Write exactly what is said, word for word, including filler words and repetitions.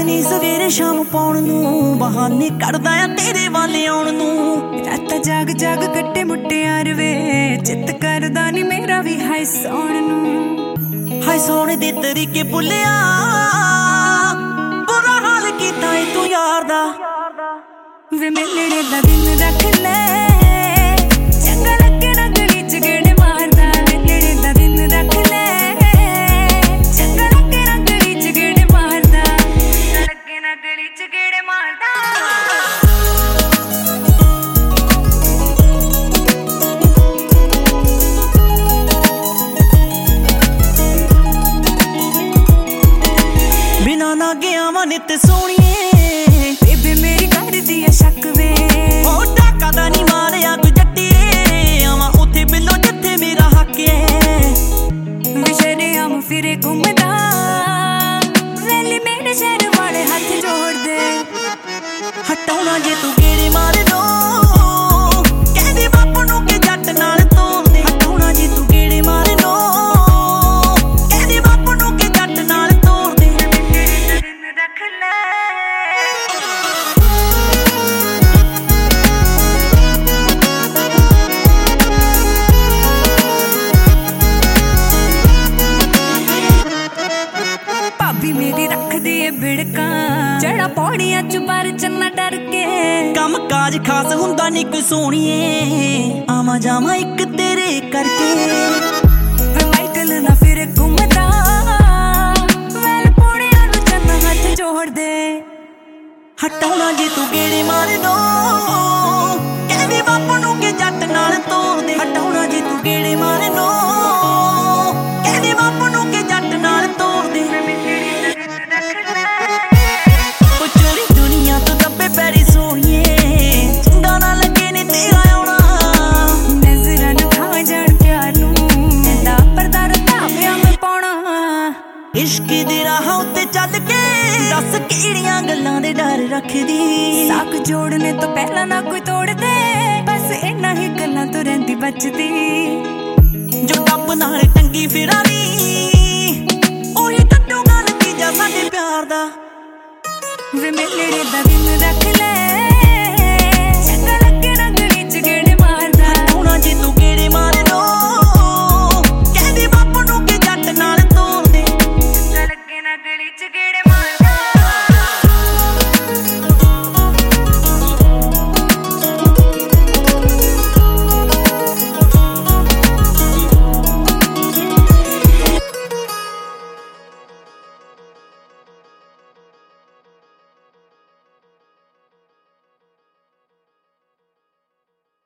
ਨੀ ਸਵੇਰੇ ਸ਼ਾਮ ਪਾਉਣ ਨੂੰ, ਬਹਾਨੇ ਕੱਢਦਾ ਆ ਤੇਰੇ ਵੱਲ ਆਉਣ ਨੂੰ। ਰਾਤਾਂ ਜਾਗ ਜਾਗ ਕੱਟੇ ਮੁਟਿਆਰ ਵੇ, ਚਿੱਤ ਕਰਦਾ ਨੀ ਮੇਰਾ ਵੀ ਹਾਏ ਸੌਣ ਨੂੰ। ਹਾਏ ਸੋਹਣੇ ਦੇ ਤਰੀਕੇ ਭੁੱਲਿਆ, ਬੁਰਾ ਹਾਲ ਕੀਤਾ ਏ ਤੂੰ ਯਾਰ ਦਾ। ਵੇ ਮਿਲਣੇ ਦਾ ਦਿਨ ਰੱਖ ਲੈ, ਚੰਗਾ ਲੱਗੇ ਨਾ ਗਲੀ ਚ ਗੇੜੇ ਮਾਰਦਾ। ਮਿਲਣੇ ਦਾ ਦਿਨ ਰੱਖ ਲੈ, ਚੰਗਾ ਲੱਗੇ ਨਾ ਗਲੀ ਚ ਗੇੜੇ ਮਾਰਦਾ। ਲੱਗੇ ਨਾ ਗਲੀ ਚ ਗੇੜੇ ਮਾਰਦਾ। ਬਿਨਾ ਨਾ ਗਿਆ ਵਾ ਨਿੱਤ ਸੋਹਣੀਏ, ਬੇਬੇ ਮੇਰੀ ਕਰਦੀ ਆ ਸ਼ੱਕ ਵੇ। ਉਹ ਟਾਕਾ ਦਾ ਨੀ ਮਾਰਿਆ ਕੋਈ ਜੱਟੀਏ, ਆਵਾਂ ਉੱਥੇ ਬਿੱਲੋ ਜਿੱਥੇ ਮੇਰਾ ਹੱਕ ਏ। ਵਿਸ਼ਰੇ ਆਮ ਫਿਰੇ ਘੁੰਮਦਾ, ਵੈਲੀ ਮੇਰੇ ਸ਼ਹਿਰ ਵਾਲੇ ਹੱਥ ਜੋੜਦੇ। ਹਟਾਉਣਾ ਜੇ ਤੂੰ ਗੇੜੇ ਮਾਰ ਦੋ, ਕਹਿੰਦੇ ਬਾਪੂ ਨੂੰ ਕਿ ਜੱਟ ਨਾਲ ਤੋਰਦੇ। ਹਟਾਉਣਾ ਜੇ ਤੂੰ ਗੇੜੇ ਮਾਰ ਦੋ, ਕਹਿੰਦੇ ਬਾਪੂ ਨੂੰ ਕਿ ਜੱਟ ਨਾਲ ਤੋਰਦੇ। ਦਿਨ ਰੱਖ ਲੈ, ਭਾਬੀ ਮੇਰੀ ਰੱਖਦੀ ਏ ਬਿੜਕਾਂ, ਜਿਹੜਾ ਪੌੜੀਆਂ ਚ ਪਰ ਚੰਨਾ ਡਰ ਕੇ। ਕੰਮ ਕਾਜ ਖਾਸ ਹੁੰਦਾ ਨੀ ਕੋਈ ਸੋਹਣੀਏ, ਆਵਾਂ ਜਾਵਾਂ ਇੱਕ ਤੇਰੇ ਕਰਕੇ। ਵੇ ਮਾਈਕਲ ਨਾ ਫਿਰੇ ਘੁੰਮਦਾ, ਵੈਲ ਪੌੜੀਆਂ ਨੂੰ ਚੰਨਾ ਹੱਥ ਜੋੜਦੇ। ਹਟਾਉਣਾ ਜੇ ਤੂੰ ਗੇੜੇ ਮਾਰ ਦੋ, ਕਹਿੰਦੇ ਬਾਪੂ ਨੂੰ ਕਿ ਜੱਟ ਨਾਲ ਤੋਰਦੇ। ਹਟਾਉਣਾ ਜੇ ਤੂੰ ਗੇੜੇ ਮਾਰ ਦੋ, ਕਹਿੰਦੇ ਬਾਪੂ ਨੂੰ ਕਿ ਜੱਟ ਨਾਲ ਤੋਰਦੇ। ਉਹ ਚੋਰੀ ਦੁਨੀਆ ਤੋਂ ਦੱਬੇ ਪੈਰੀ ਸੋਹਣੀਏ, ਚੰਗਾ ਨਾ ਲੱਗੇ ਨੀ ਤੇਰਾ ਆਉਣਾ। ਨਜ਼ਰਾਂ ਨਾ ਖਾ ਜਾਣ ਪਿਆਰ ਨੂੰ, ਕਹਿੰਦਾ ਪਰਦਾ ਰਤਾ ਪਿਆ ਮੈਂ ਪਾਉਣਾ। ਇਸ਼ਕ ਦੇ ਰਾਹਾਂ ਉੱਤੇ ਚੱਲ ਕੇ ਦੱਸ ਕਿਹੜੀਆਂ ਗੱਲਾਂ ਦੇ ਡਰ ਰੱਖਦੀ। ਸਾਕ ਜੋੜਨੇ ਤੋਂ ਪਹਿਲਾਂ ਨਾ ਕੋਈ ਤੋੜਦੇ, ਬਸ ਇਹਨਾਂ ਹੀ ਗੱਲਾਂ ਤੋਂ ਰਹਿੰਦੀ ਬਚਦੀ। ਜੋ ਟੱਪ ਨਾਲ ਟੰਗੀ ਫਿਰਾਨੀ, ਉਹੀ ਟੱਟੂਗਾ ਨਤੀਜਾ ਸਾਡੇ ਪਿਆਰ ਦਾ। ਵੇ ਮਿਲਣੇ ਦਾ ਦਿਨ ਰੱਖ ਲੈ,